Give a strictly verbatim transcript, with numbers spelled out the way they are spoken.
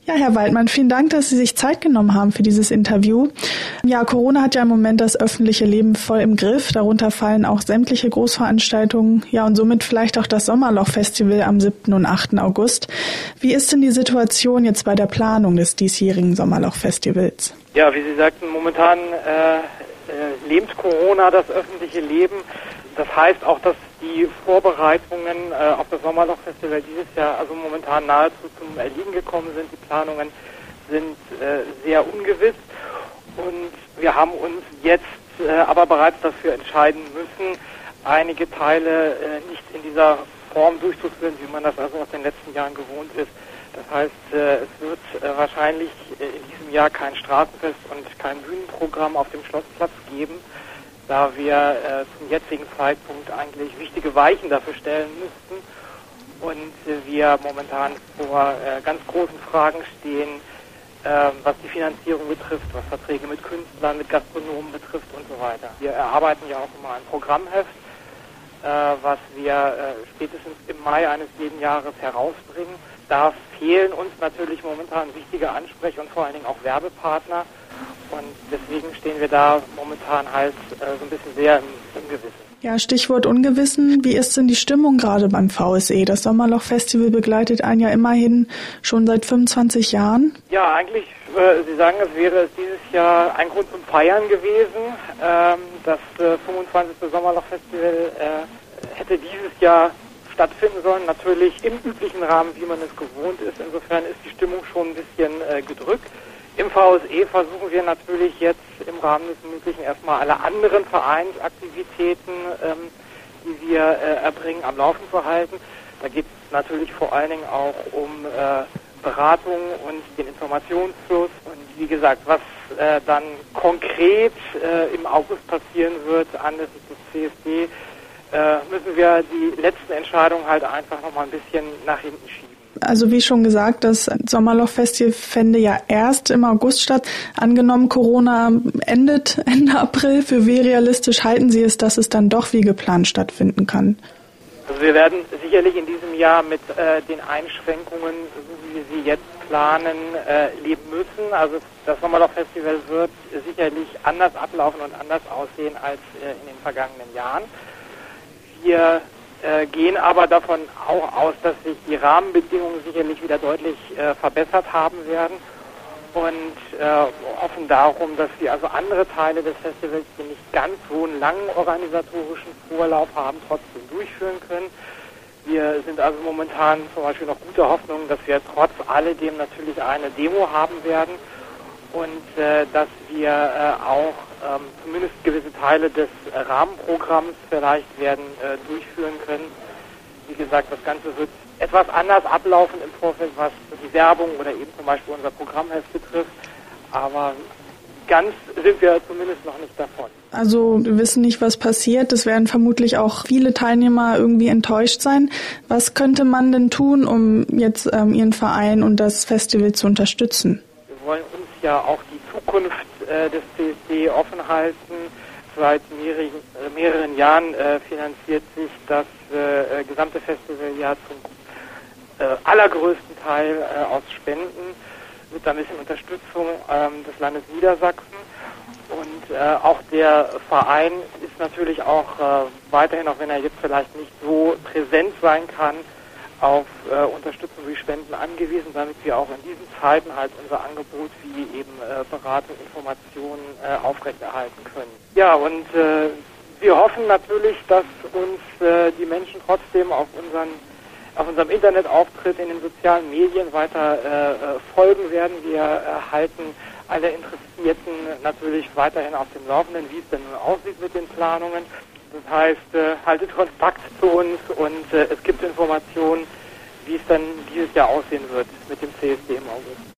Ja, Herr Waldmann, vielen Dank, dass Sie sich Zeit genommen haben für dieses Interview. Ja, Corona hat ja im Moment das öffentliche Leben voll im Griff. Darunter fallen auch sämtliche Großveranstaltungen, ja, und somit vielleicht auch das Sommerloch-Festival am siebten und achten August. Wie ist denn die Situation jetzt bei der Planung des diesjährigen Sommerloch-Festivals? Ja, wie Sie sagten, momentan äh, äh, lähmt Corona das öffentliche Leben. Das heißt auch, dass die Vorbereitungen äh, auf das Sommerloch-Festival dieses Jahr also momentan nahezu zum Erliegen gekommen sind. Die Planungen sind äh, sehr ungewiss und wir haben uns jetzt äh, aber bereits dafür entscheiden müssen, einige Teile äh, nicht in dieser Form durchzuführen, wie man das also aus den letzten Jahren gewohnt ist. Das heißt, äh, es wird äh, wahrscheinlich äh, in diesem Jahr kein Straßenfest und kein Bühnenprogramm auf dem Schlossplatz geben, da wir äh, zum jetzigen Zeitpunkt eigentlich wichtige Weichen dafür stellen müssten und äh, wir momentan vor äh, ganz großen Fragen stehen, äh, was die Finanzierung betrifft, was Verträge mit Künstlern, mit Gastronomen betrifft und so weiter. Wir erarbeiten ja auch immer ein Programmheft, äh, was wir äh, spätestens im Mai eines jeden Jahres herausbringen. Da fehlen uns natürlich momentan wichtige Ansprech- und vor allen Dingen auch Werbepartner. Und deswegen stehen wir da momentan halt äh, so ein bisschen sehr im Ungewissen. Ja, Stichwort Ungewissen. Wie ist denn die Stimmung gerade beim V S E? Das Sommerloch-Festival begleitet einen ja immerhin schon seit fünfundzwanzig Jahren. Ja, eigentlich, äh, Sie sagen, es wäre dieses Jahr ein Grund zum Feiern gewesen. Ähm, das äh, fünfundzwanzigste Sommerloch-Festival äh, hätte dieses Jahr stattfinden sollen. Natürlich im üblichen Rahmen, wie man es gewohnt ist. Insofern ist die Stimmung schon ein bisschen äh, gedrückt. Im V S E versuchen wir natürlich jetzt im Rahmen des Möglichen erstmal alle anderen Vereinsaktivitäten, ähm, die wir äh, erbringen, am Laufen zu halten. Da geht es natürlich vor allen Dingen auch um äh, Beratung und den Informationsfluss. Und wie gesagt, was äh, dann konkret äh, im August passieren wird anlässlich des C S D, äh, müssen wir die letzten Entscheidungen halt einfach nochmal ein bisschen nach hinten schieben. Also wie schon gesagt, das Sommerloch-Festival fände ja erst im August statt. Angenommen, Corona endet Ende April. Für wie realistisch halten Sie es, dass es dann doch wie geplant stattfinden kann? Also wir werden sicherlich in diesem Jahr mit äh, den Einschränkungen, so wie wir sie jetzt planen, äh, leben müssen. Also das Sommerloch-Festival wird sicherlich anders ablaufen und anders aussehen als äh, in den vergangenen Jahren. Wir Äh, gehen aber davon auch aus, dass sich die Rahmenbedingungen sicherlich wieder deutlich äh, verbessert haben werden und äh, hoffen darum, dass wir also andere Teile des Festivals, die nicht ganz so einen langen organisatorischen Vorlauf haben, trotzdem durchführen können. Wir sind also momentan zum Beispiel noch guter Hoffnung, dass wir trotz alledem natürlich eine Demo haben werden und äh, dass wir äh, auch ähm, zumindest gewisse Teile des äh, Rahmenprogramms vielleicht werden äh, durchführen können. Wie gesagt, das Ganze wird etwas anders ablaufen im Vorfeld, was die Werbung oder eben zum Beispiel unser Programmheft betrifft, aber ganz sind wir zumindest noch nicht davon. Also wir wissen nicht, was passiert. Es werden vermutlich auch viele Teilnehmer irgendwie enttäuscht sein. Was könnte man denn tun, um jetzt ähm, Ihren Verein und das Festival zu unterstützen? Wir wollen uns ja auch die Zukunft äh, des C S D offen halten. Seit mehreren, äh, mehreren Jahren äh, finanziert sich das äh, gesamte Festivaljahr zum äh, allergrößten Teil äh, aus Spenden, mit ein bisschen Unterstützung ähm, des Landes Niedersachsen. Und äh, auch der Verein ist natürlich auch äh, weiterhin, auch wenn er jetzt vielleicht nicht so präsent sein kann, auf äh, Unterstützung durch Spenden angewiesen, damit wir auch in diesen Zeiten halt unser Angebot wie eben äh, Beratung, Informationen äh, aufrechterhalten können. Ja, und äh, wir hoffen natürlich, dass uns äh, die Menschen trotzdem auf unseren auf unserem Internetauftritt in den sozialen Medien weiter äh, folgen werden. Wir äh, halten alle Interessierten natürlich weiterhin auf dem Laufenden, wie es denn nun aussieht mit den Planungen. Das heißt, äh, haltet Kontakt zu uns und äh, es gibt Informationen, wie es dann dieses Jahr aussehen wird mit dem C S D im August.